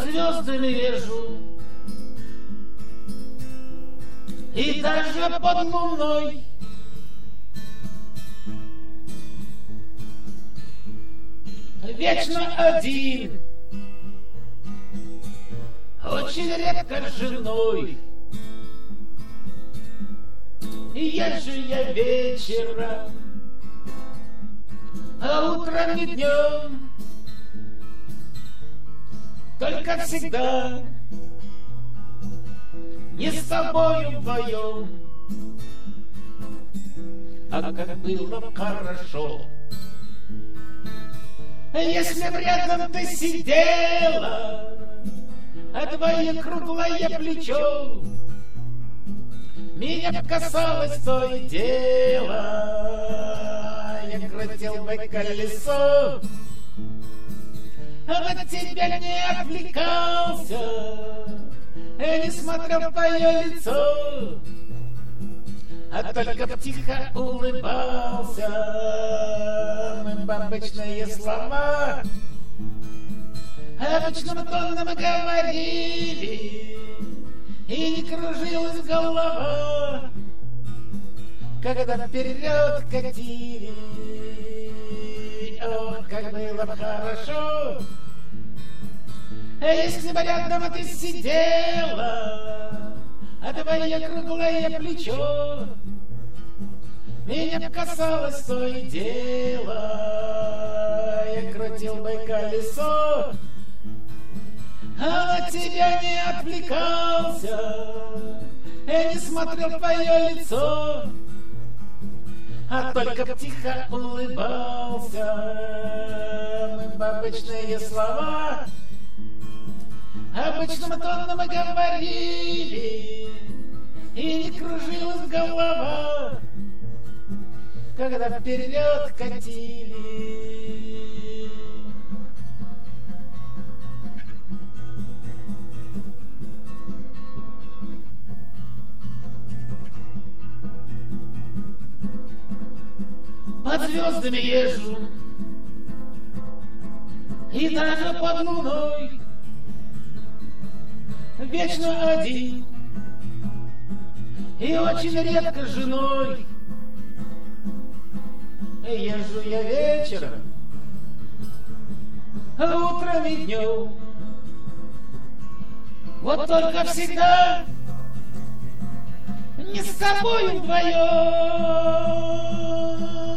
под звездами езжу, и даже под луной. Вечно один, очень редко с женой. И езжу я вечером, а утром и днем, только всегда не с тобою вдвоем. А как было хорошо, если б рядом ты сидела, а твое круглое плечо меня б касалось то и дело. Я крутил бы колесо, а на тебя не отвлекался, не смотрел в твое лицо, а только б тихо улыбался. Мы б обычные слова обычным тоном говорили, и не кружилась голова, когда вперед катили. Ох, как было бы хорошо, если бы рядом ты сидела, а твое круглое плечо меня б касалось то и дело. Я крутил бы колесо, а на тебя не отвлекался, не смотрел в твое лицо, а только б тихо улыбался. Мы бы обычные слова обычным тоном говорили, и не кружилась голова, когда вперед катили. Под звездами езжу, и даже под луной, вечно один, и очень редко с женой. Езжу я вечером, а утром и днем, вот только всегда не с тобой вдвоем.